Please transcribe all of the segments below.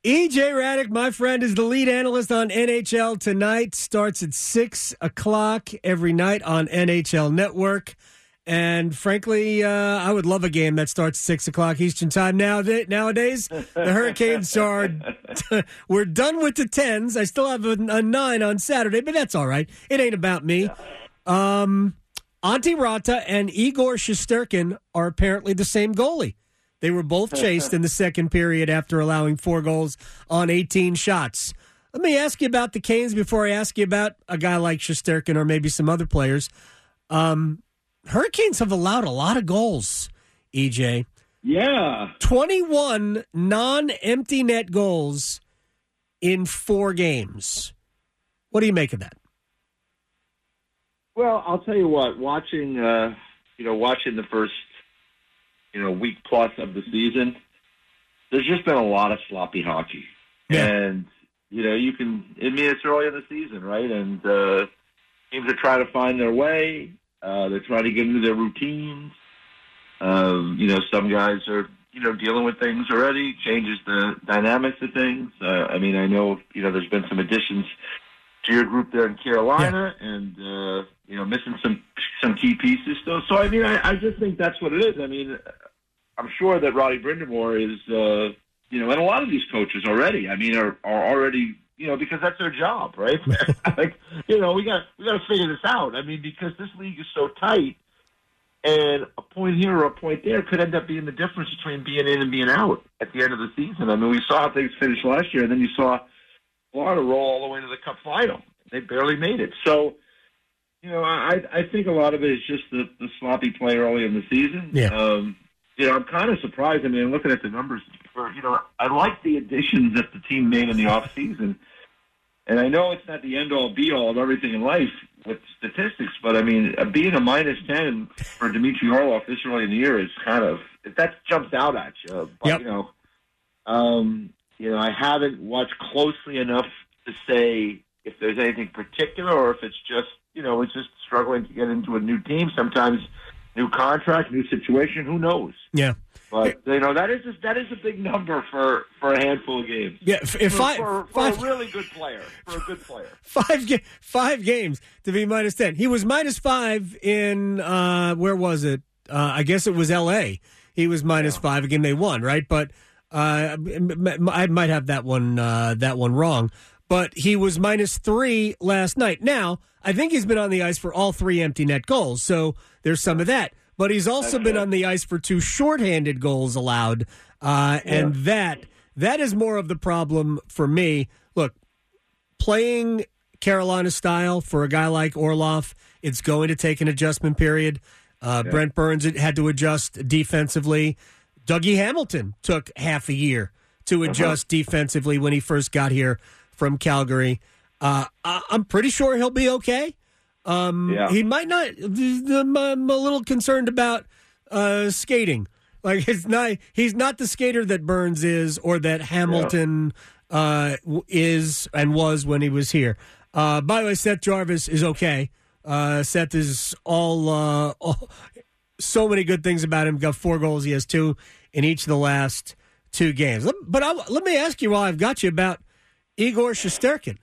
EJ Raddick, my friend, is the lead analyst on NHL Tonight. Starts at 6 o'clock every night on NHL Network. And frankly, I would love a game that starts at 6 o'clock Eastern Time. Nowadays, the Hurricanes are we're done with the 10s. I still have a 9 on Saturday, but that's all right. It ain't about me. Antti Raanta and Igor Shesterkin are apparently the same goalie. They were both chased in the second period after allowing 4 goals on 18 shots. Let me ask you about the Canes before I ask you about a guy like Shesterkin or maybe some other players. Hurricanes have allowed a lot of goals, EJ. Yeah. 21 non-empty net goals in 4 games. What do you make of that? Well, I'll tell you what, watching the first week plus of the season, there's just been a lot of sloppy hockey. Yeah. And, it's early in the season, right? And teams are trying to find their way. They're trying to get into their routines. Some guys are, dealing with things already, changes the dynamics of things. I know, there's been some additions to your group there in Carolina and, missing some key pieces still. So, I just think that's what it is. I'm sure that Roddy Brind'Amour is, and a lot of these coaches already, are already, because that's their job, right? we got to figure this out. Because this league is so tight, and a point here or a point there could end up being the difference between being in and being out at the end of the season. We saw how things finished last year, and then you saw Florida roll all the way to the Cup final. They barely made it. So, I think a lot of it is just the sloppy play early in the season. Yeah. I'm kind of surprised. Looking at the numbers, I like the additions that the team made in the offseason. And I know it's not the end-all, be-all of everything in life with statistics, but, being a -10 for Dmitry Orlov this early in the year is kind of – that jumps out at you. But, yep. I haven't watched closely enough to say if there's anything particular or if it's just, it's just struggling to get into a new team. Sometimes new contract, new situation, who knows? Yeah. But, that is a big number for a handful of games. Yeah, for a really good player. For a good player. 5 games to be -10. He was -5 in, where was it? I guess it was L.A. He was -5 again. They won, right? But I might have that one wrong. But he was -3 last night. Now, I think he's been on the ice for all 3 empty net goals, so there's some of that. But he's also been on the ice for 2 shorthanded goals allowed, and that is more of the problem for me. Look, playing Carolina style for a guy like Orlov, it's going to take an adjustment period. Brent Burns had to adjust defensively. Dougie Hamilton took half a year to adjust defensively when he first got here from Calgary. I'm pretty sure he'll be okay. He might not. I'm a little concerned about skating. Like he's not the skater that Burns is or that Hamilton is and was when he was here. By the way, Seth Jarvis is okay. Seth is all so many good things about him. Got 4 goals. He has 2 in each of the last 2 games. But let me ask you while I've got you about Igor Shesterkin.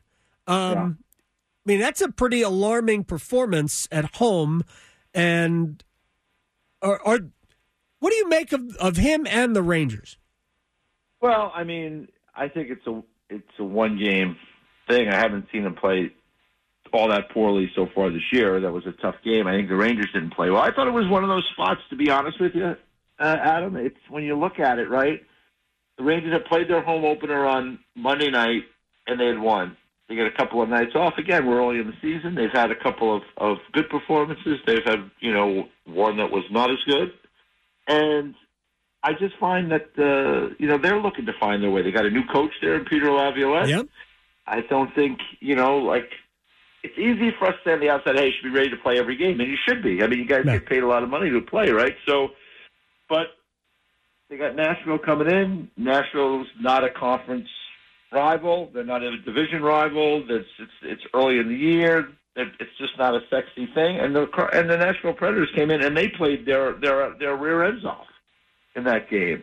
That's a pretty alarming performance at home. And what do you make of him and the Rangers? Well, I think it's a one-game thing. I haven't seen him play all that poorly so far this year. That was a tough game. I think the Rangers didn't play well. I thought it was one of those spots, to be honest with you, Adam. It's when you look at it, right? The Rangers had played their home opener on Monday night, and they had won. They get a couple of nights off. Again, we're early in the season. They've had a couple of good performances. They've had, one that was not as good. And I just find that, they're looking to find their way. They got a new coach there in Peter Laviolette. Yep. I don't think, it's easy for us to say on the outside, hey, you should be ready to play every game. And you should be. You guys get paid a lot of money to play, right? So, but they got Nashville coming in. Nashville's not a conference rival. They're not a division rival. It's early in the year. It's just not a sexy thing. And the Nashville Predators came in and they played their rear ends off in that game.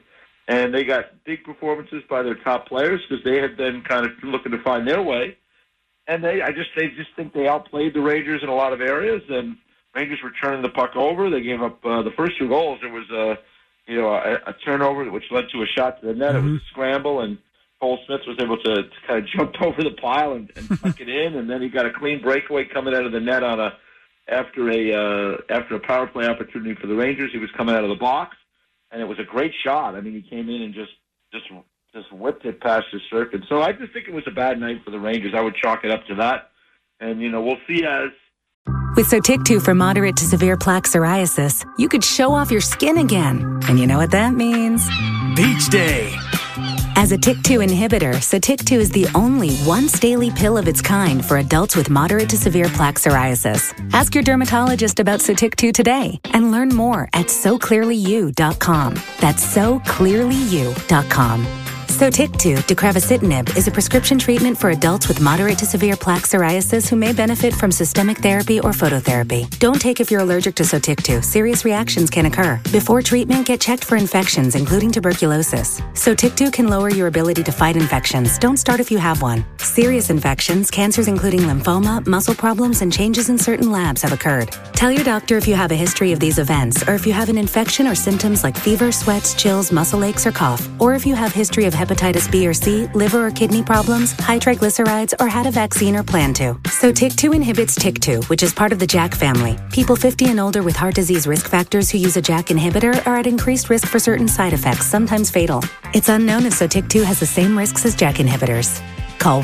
And they got big performances by their top players because they had been kind of looking to find their way. And they just think they outplayed the Rangers in a lot of areas. And Rangers were turning the puck over. They gave up the first 2 goals. There was a turnover which led to a shot to the net. It was a scramble, and Cole Smith was able to kind of jump over the pile and tuck it in. And then he got a clean breakaway coming out of the net after a power play opportunity for the Rangers. He was coming out of the box. And it was a great shot. I mean, he came in and just whipped it past his circuit. So I just think it was a bad night for the Rangers. I would chalk it up to that. And, we'll see as... With Sotyktu for moderate to severe plaque psoriasis, you could show off your skin again. And you know what that means? Beach day. As a TYK2 inhibitor, Sotyktu is the only once-daily pill of its kind for adults with moderate to severe plaque psoriasis. Ask your dermatologist about Sotyktu today and learn more at SoClearlyYou.com. That's SoClearlyYou.com. Sotyktu, deucravacitinib, is a prescription treatment for adults with moderate to severe plaque psoriasis who may benefit from systemic therapy or phototherapy. Don't take if you're allergic to Sotyktu. Serious reactions can occur. Before treatment, get checked for infections, including tuberculosis. Sotyktu can lower your ability to fight infections. Don't start if you have one. Serious infections, cancers including lymphoma, muscle problems, and changes in certain labs have occurred. Tell your doctor if you have a history of these events, or if you have an infection or symptoms like fever, sweats, chills, muscle aches, or cough, or if you have history of hepatitis B or C, liver or kidney problems, high triglycerides, or had a vaccine or plan to. Sotyktu inhibits TYK2, which is part of the JAK family. People 50 and older with heart disease risk factors who use a JAK inhibitor are at increased risk for certain side effects, sometimes fatal. It's unknown if Sotyktu has the same risks as JAK inhibitors. Call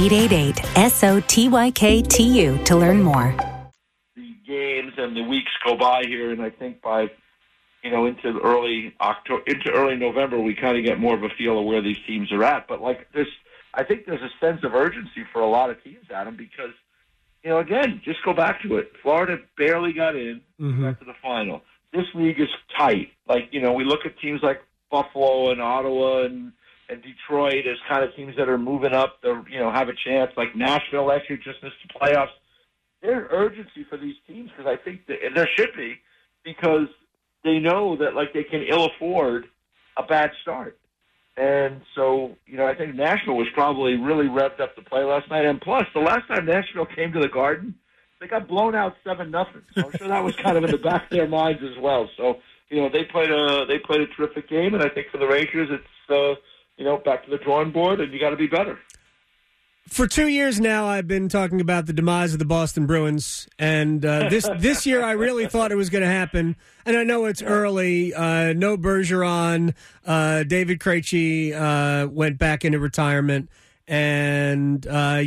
1-888-SOTYKTU to learn more. The games and the weeks go by here, and I think by into early November, we kind of get more of a feel of where these teams are at. But I think there's a sense of urgency for a lot of teams, Adam, because again, just go back to it. Florida barely got in, got to the final. This league is tight. We look at teams like Buffalo and Ottawa and Detroit as kind of teams that are moving up. They have a chance. Like Nashville actually just missed the playoffs. There's urgency for these teams because I think and there should be, because they know that they can ill afford a bad start. And so, I think Nashville was probably really revved up to play last night. And plus, the last time Nashville came to the Garden, they got blown out 7-0. So I'm sure that was kind of in the back of their minds as well. So, they played a terrific game. And I think for the Rangers, it's, back to the drawing board, and you got to be better. For 2 years now, I've been talking about the demise of the Boston Bruins, and this year I really thought it was going to happen. And I know it's early. No Bergeron. David Krejci went back into retirement, and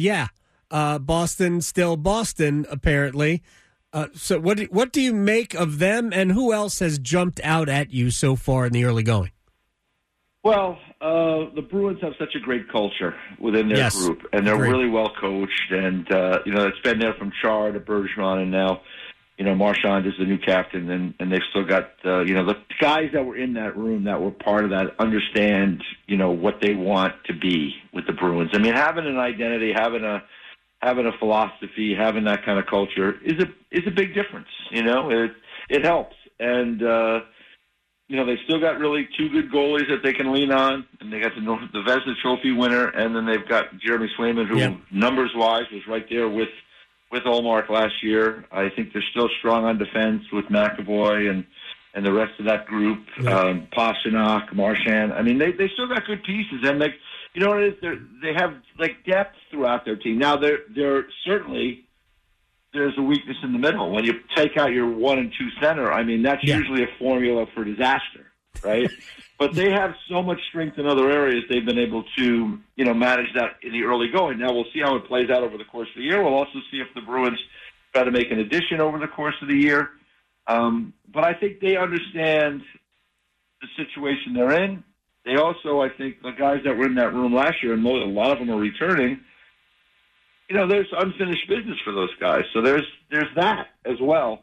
Boston still Boston apparently. So what do you make of them, and who else has jumped out at you so far in the early going? Well, the Bruins have such a great culture within their group, and they're really well coached. And it's been there from Char to Bergeron, and now Marchand is the new captain, and they've still got the guys that were in that room that were part of that understand what they want to be with the Bruins. I mean, having an identity, having a philosophy, having that kind of culture is a big difference. It helps, and they still got really 2 good goalies that they can lean on, and they got the Vezina Trophy winner, and then they've got Jeremy Swayman, who numbers-wise was right there with Ullmark last year. I think they're still strong on defense with McAvoy and the rest of that group, Pastrnak, Marchand. I mean, they still got good pieces, and what it is? They have depth throughout their team. Now they're certainly. There's a weakness in the middle. When you take out your 1 and 2 center, I mean, that's usually a formula for disaster, right? But they have so much strength in other areas, they've been able to, manage that in the early going. Now, we'll see how it plays out over the course of the year. We'll also see if the Bruins try to make an addition over the course of the year. But I think they understand the situation they're in. They also, I think, the guys that were in that room last year, and a lot of them are returning, there's unfinished business for those guys. So there's that as well.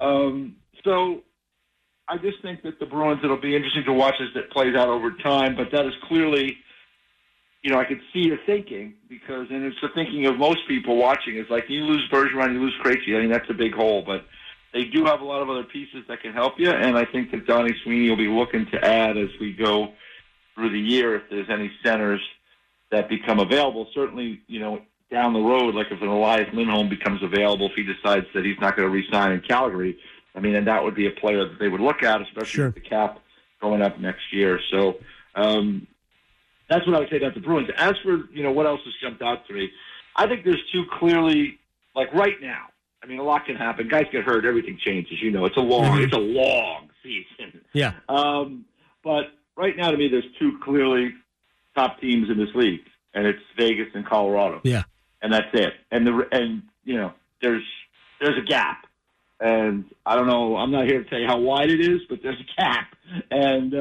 So I just think that the Bruins, it'll be interesting to watch as it plays out over time. But that is clearly, I could see your thinking and it's the thinking of most people watching. It's like you lose Bergeron, you lose Krejci. I mean, that's a big hole. But they do have a lot of other pieces that can help you. And I think that Donnie Sweeney will be looking to add as we go through the year if there's any centers that become available. Certainly, down the road, like if an Elias Lindholm becomes available, if he decides that he's not going to re-sign in Calgary, and that would be a player that they would look at, especially with the cap going up next year. So that's what I would say about the Bruins. As for, what else has jumped out to me, I think there's two clearly, like right now, a lot can happen. Guys get hurt, everything changes. It's a long season. Yeah. But right now, to me, there's two clearly top teams in this league, and it's Vegas and Colorado. Yeah. And that's it. And there's a gap. And I don't know, I'm not here to tell you how wide it is, but there's a gap. And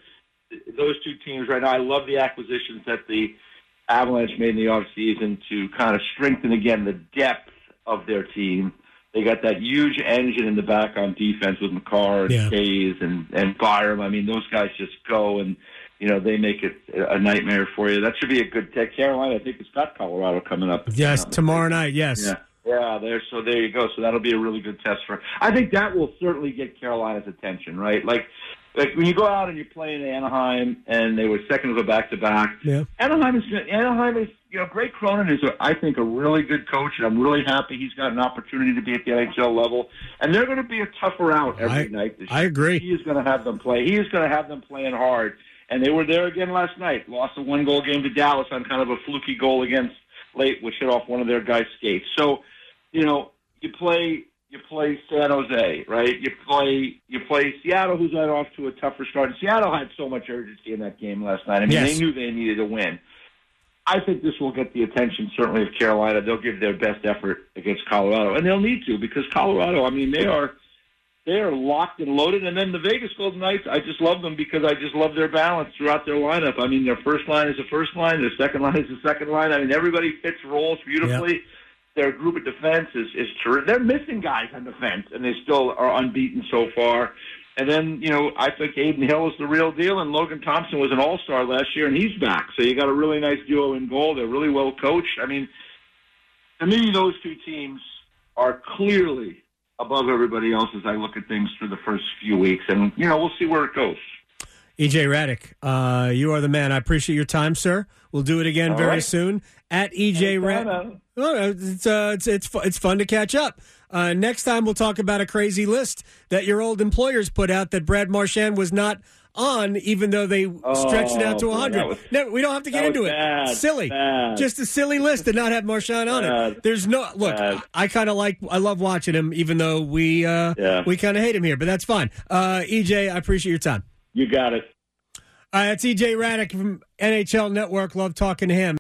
those two teams right now, I love the acquisitions that the Avalanche made in the offseason to kind of strengthen again the depth of their team. They got that huge engine in the back on defense with Makar and Hayes and Byram. Those guys just go and, they make it a nightmare for you. That should be a good test. Carolina, I think, has got Colorado coming up. Yes, tomorrow night, yes. Yeah, there you go. So that'll be a really good test for. I think that will certainly get Carolina's attention, right? Like when you go out and you play in Anaheim, and they were second of a back-to-back. Yeah. Anaheim is, Greg Cronin is, I think, a really good coach, and I'm really happy he's got an opportunity to be at the NHL level. And they're going to be a tougher out every night this year. I agree. He is going to have them play. He is going to have them playing hard. And they were there again last night. Lost a one-goal game to Dallas on kind of a fluky goal against late, which hit off one of their guys' skates. So, you play San Jose, right? You play Seattle, who's got off to a tougher start. And Seattle had so much urgency in that game last night. They knew they needed to win. I think this will get the attention, certainly, of Carolina. They'll give their best effort against Colorado, and they'll need to, because Colorado, they are locked and loaded. And then the Vegas Golden Knights, I just love them because I just love their balance throughout their lineup. Their first line is the first line. Their second line is the second line. Everybody fits roles beautifully. Yep. Their group of defense is terrific. They're missing guys on defense, and they still are unbeaten so far. And then, I think Aiden Hill is the real deal, and Logan Thompson was an all-star last year, and he's back. So you got a really nice duo in goal. They're really well coached. To me, those two teams are clearly above everybody else as I look at things through the first few weeks. And, we'll see where it goes. E.J. Radick, you are the man. I appreciate your time, sir. We'll do it again very soon. At E.J. Radick. It's fun to catch up. Next time we'll talk about a crazy list that your old employers put out that Brad Marchand was not on, even though they stretched it out to 100. No, we don't have to get into it. Silly. Just a silly list to not have Marchand on it. There's no look. I love watching him, even though we kind of hate him here, but that's fine. EJ, I appreciate your time. You got it. That's EJ Radick from NHL Network. Love talking to him.